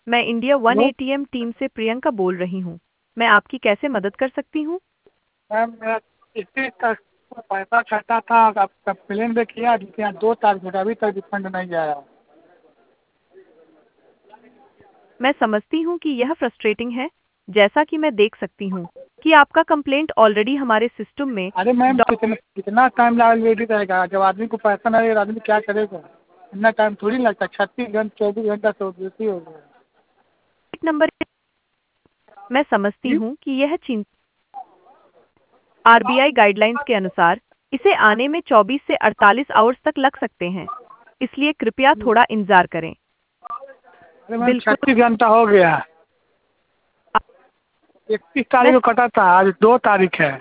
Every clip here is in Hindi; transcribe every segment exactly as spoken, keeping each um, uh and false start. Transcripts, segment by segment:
मैं India One hello ATM team से प्रियंका बोल रही हूँ। मैं आपकी कैसे मदद कर सकती हूँ? मैम, मेरा इसी तक पैसा छटा था। आप कंप्लेन भी किया, लेकिन यहाँ दो तारीख हो, अभी तक रिफंड नहीं आया। मैं समझती हूँ कि यह फ्रस्ट्रेटिंग है। जैसा कि मैं देख सकती हूँ कि आपका कंप्लेंट ऑलरेडी हमारे सिस्टम में अरे मैम, डॉक्यूमेंट कितना कितना टाइम वेटी रहेगा? जब आदमी को पैसा नहीं रहेगा, आदमी क्या करेगा? इतना टाइम थोड़ी लगता। छत्तीस घंटे चौबीस घंटा से बेसी हो गया। नंबर। मैं समझती जी। हूँ कि यह चिंता आरबीआई गाइडलाइंस के अनुसार इसे आने में चौबीस से अड़तालीस आवर्स तक लग सकते हैं। इसलिए कृपया थोड़ा इंतजार करें। अरे मैम, बिल्कुल। छत्तीस घंटा हो गया। इकतीस मैं तारीख को कटा था, आज दो तारीख है।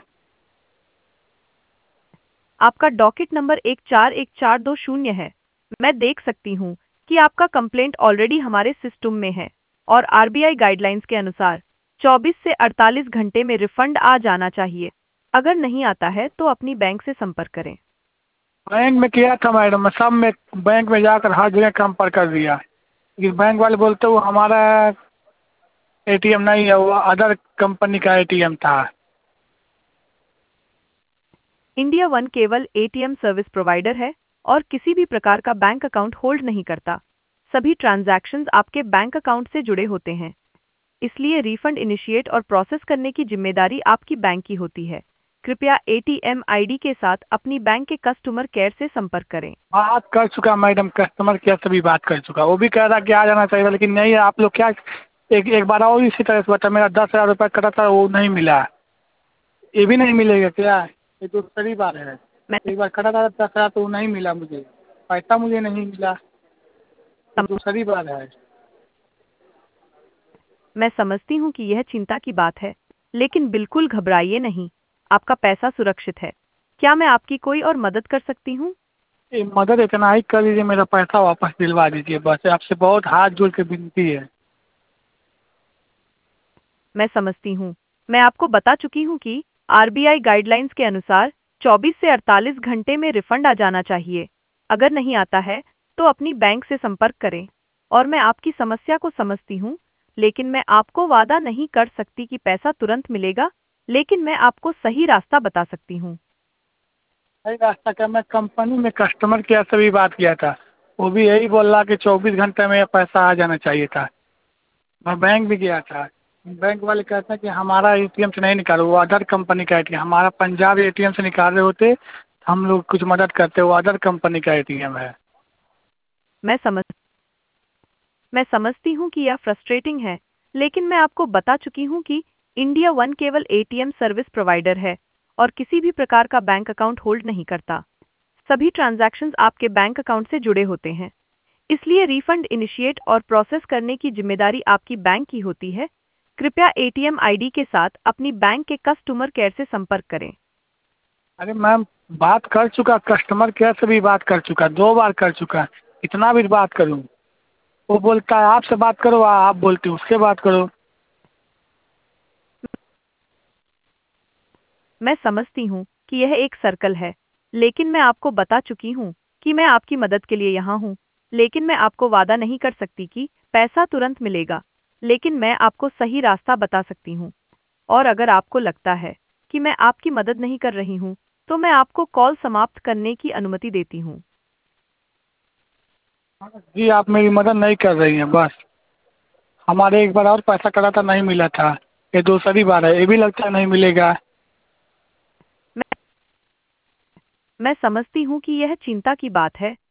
आपका डॉकेट नंबर एक चार एक चार दो शून्य है। मैं देख सकती हूँ कि आपका कंप्लेंट ऑलरेडी हमारे सिस्टम में है और आरबीआई गाइडलाइंस के अनुसार चौबीस से अड़तालीस घंटे में रिफंड आ जाना चाहिए। अगर नहीं आता है तो अपनी बैंक से संपर्क करें। बैंक में किया था मैडम, मैं सब में बैंक में जाकर हर जगह संपर्क कर दिया, लेकिन बैंक वाले बोलते वो हमारा एटीएम नहीं है, वो अदर कंपनी का एटीएम था। इंडिया वन केवल एटीएम सर्विस प्रोवाइडर है और किसी भी प्रकार का बैंक अकाउंट होल्ड नहीं करता। सभी ट्रांजैक्शंस आपके बैंक अकाउंट से जुड़े होते हैं। इसलिए रिफंड इनिशिएट और प्रोसेस करने की जिम्मेदारी आपकी बैंक की होती है। कृपया एटीएम आईडी के साथ अपनी बैंक के कस्टमर केयर से संपर्क करें। बात कर चुका मैडम, कस्टमर केयर से भी बात कर चुका, वो भी कह रहा कि आ जाना चाहिए, लेकिन नहीं। आप लोग क्या, एक एक बार और इसी तरह से बता, मेरा दस हज़ार रुपये कटा था, वो नहीं मिला। ये भी नहीं मिलेगा क्या? ये तो दूसरी बार है। मैं एक बार कटा था दस हज़ार, तो वो नहीं मिला मुझे, पैसा मुझे नहीं मिला। ये सम, दूसरी बार है। मैं समझती हूँ कि यह चिंता की बात है, लेकिन बिल्कुल घबराइए नहीं। आपका पैसा सुरक्षित है। क्या मैं आपकी कोई और मदद कर सकती हूँ? ये मदद इतना ही कर दीजिए, मेरा पैसा वापस दिलवा दीजिए, बस आपसे बहुत हाथ जोड़ के विनती है। मैं समझती हूँ। मैं आपको बता चुकी हूँ कि आरबीआई गाइडलाइंस के अनुसार चौबीस से अड़तालीस घंटे में रिफंड आ जाना चाहिए। अगर नहीं आता है तो अपनी बैंक से संपर्क करें। और मैं आपकी समस्या को समझती हूँ, लेकिन मैं आपको वादा नहीं कर सकती कि पैसा तुरंत मिलेगा, लेकिन मैं आपको सही रास्ता बता सकती हूँ। सही रास्ता क्या? मैं कंपनी में कस्टमर केयर से भी बात किया था, वो भी यही बोल रहा कि चौबीस घंटे में पैसा आ जाना चाहिए था। मैं बैंक भी गया था, बैंक वाले कहते हैं कि हमारा एटीएम से नहीं निकालो, वो अदर कंपनी का एटीएम, हमारा पंजाब एटीएम से निकाल रहे होते, हम लोग कुछ मदद करते, वो अदर कंपनी का एटीएम है। मैं समझ मैं समझती हूँ कि यह फ्रस्ट्रेटिंग है, लेकिन मैं आपको बता चुकी हूँ कि इंडिया वन केवल एटीएम सर्विस प्रोवाइडर है और किसी भी प्रकार का बैंक अकाउंट होल्ड नहीं करता। सभी ट्रांजैक्शंस आपके बैंक अकाउंट से जुड़े होते हैं। इसलिए रिफंड इनिशिएट और प्रोसेस करने की जिम्मेदारी आपकी बैंक की होती है। कृपया एटीएम आईडी के साथ अपनी बैंक के कस्टमर केयर से संपर्क करें। अरे मैम, बात कर चुका, कस्टमर केयर से भी बात कर चुका, दो बार कर चुका, कितना भी बात करूँ? वो बोलता है आपसे बात करो, आप बोलते हो उससे बात करो। मैं समझती हूँ कि यह एक सर्कल है, लेकिन मैं आपको बता चुकी हूँ कि मैं आपकी मदद के लिए यहाँ हूँ। लेकिन मैं आपको वादा नहीं कर सकती कि पैसा तुरंत मिलेगा, लेकिन मैं आपको सही रास्ता बता सकती हूँ। और अगर आपको लगता है कि मैं आपकी मदद नहीं कर रही हूँ, तो मैं आपको कॉल समाप्त करने की अनुमति देती हूँ। जी, आप मेरी मदद नहीं कर रही हैं बस। हमारे एक बार और पैसा कटा था, नहीं मिला था, ये दूसरी बार है, ये भी लगता है नहीं मिलेगा। मैं मैं समझती हूँ कि यह चिंता की बात है,